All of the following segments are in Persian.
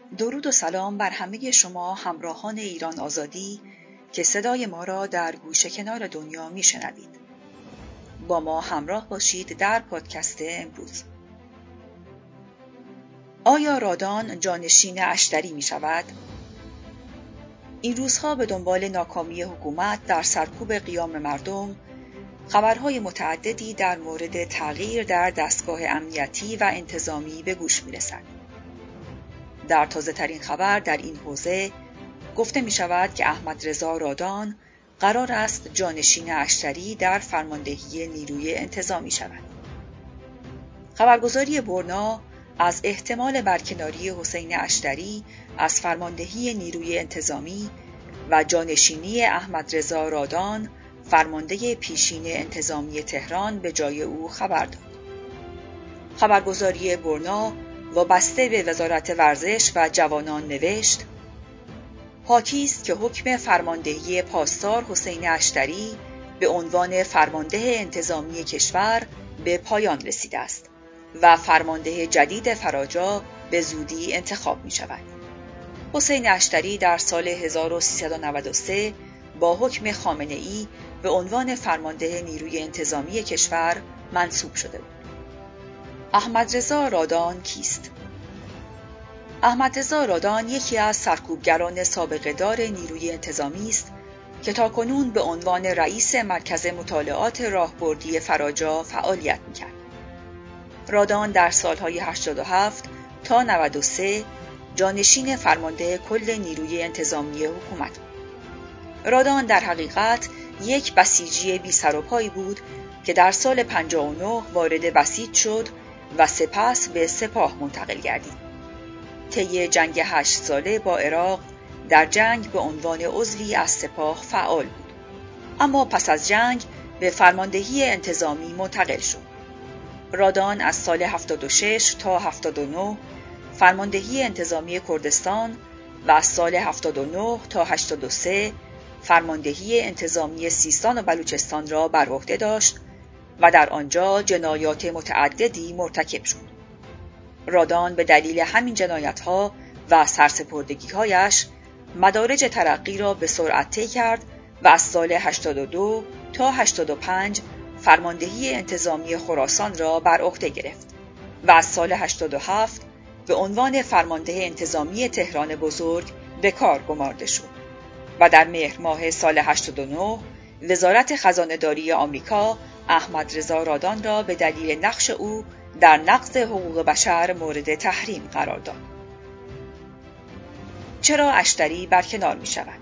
درود و سلام بر همه شما همراهان ایران آزادی که صدای ما را در گوشه کنار دنیا میشنوید. با ما همراه باشید در پادکست امروز. آیا رادان جانشین اشتری می شود؟ این روزها به دنبال ناکامی حکومت در سرکوب قیام مردم، خبرهای متعددی در مورد تغییر در دستگاه امنیتی و انتظامی به گوش می رسد. در تازه‌ترین خبر در این حوزه گفته می شود که احمدرضا رادان قرار است جانشین اشتری در فرماندهی نیروی انتظامی شود. خبرگزاری برنا از احتمال برکناری حسین اشتری از فرماندهی نیروی انتظامی و جانشینی احمدرضا رادان فرمانده پیشین انتظامی تهران به جای او خبر داد. خبرگزاری برنا وابسته به وزارت ورزش و جوانان نوشت: حاکی است که حکم فرماندهی پاسدار حسین اشتری به عنوان فرمانده انتظامی کشور به پایان رسیده است و فرمانده جدید فراجا به زودی انتخاب می شود. حسین اشتری در سال 1393 با حکم خامنه‌ای به عنوان فرمانده نیروی انتظامی کشور منصوب شده بود. احمدرضا رادان کیست؟ احمدرضا رادان یکی از سرکوبگران سابقه دار نیروی انتظامی است که تاکنون به عنوان رئیس مرکز مطالعات راهبردی فراجا فعالیت می‌کرد. رادان در سالهای 87 تا 93 جانشین فرمانده کل نیروی انتظامی حکومت بود. رادان در حقیقت یک بسیجی بی سر و پایی بود که در سال 59 وارد بسیج شد و سپس به سپاه منتقل گردید. طی جنگ 8 ساله با عراق در جنگ به عنوان عضوی از سپاه فعال بود، اما پس از جنگ به فرماندهی انتظامی منتقل شد. رادان از سال 76 تا 79 فرماندهی انتظامی کردستان و از سال 79 تا 83 فرماندهی انتظامی سیستان و بلوچستان را بر عهده داشت و در آنجا جنایات متعددی مرتکب شد. رادان به دلیل همین جنایت‌ها و سرسپردگی‌هایش مدارج ترقی را به سرعت طی کرد و از سال 82 تا 85 فرماندهی انتظامی خراسان را بر عهده گرفت و از سال 87 به عنوان فرمانده انتظامی تهران بزرگ به کار گمارده شد و در مهر ماه سال 89 وزارت خزانه‌داری آمریکا احمدرضا رادان را به دلیل نقش او در نقض حقوق بشر مورد تحریم قرار داد. چرا اشتری برکنار می شود؟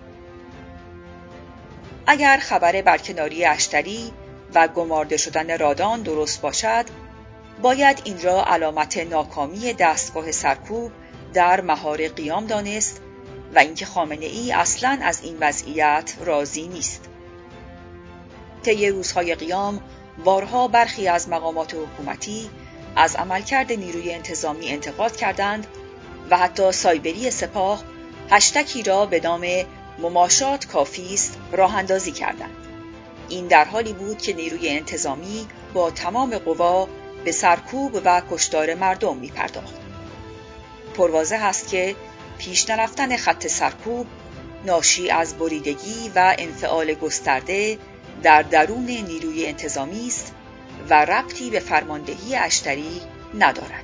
اگر خبر برکناری اشتری و گمارده شدن رادان درست باشد، باید این را علامت ناکامی دستگاه سرکوب در مهار قیام دانست و اینکه خامنه‌ای اصلاً از این وضعیت راضی نیست. طی روزهای قیام بارها برخی از مقامات حکومتی از عملکرد نیروی انتظامی انتقاد کردند و حتی سایبری سپاه هشتکی را به نام مماشات کافی است راه اندازی کردند. این در حالی بود که نیروی انتظامی با تمام قوا به سرکوب و کشتار مردم می پرداخت. پرواضح است که پیش نرفتن خط سرکوب ناشی از بریدگی و انفعال گسترده در درون نیروی انتظامی است و ربطی به فرماندهی اشتری ندارد.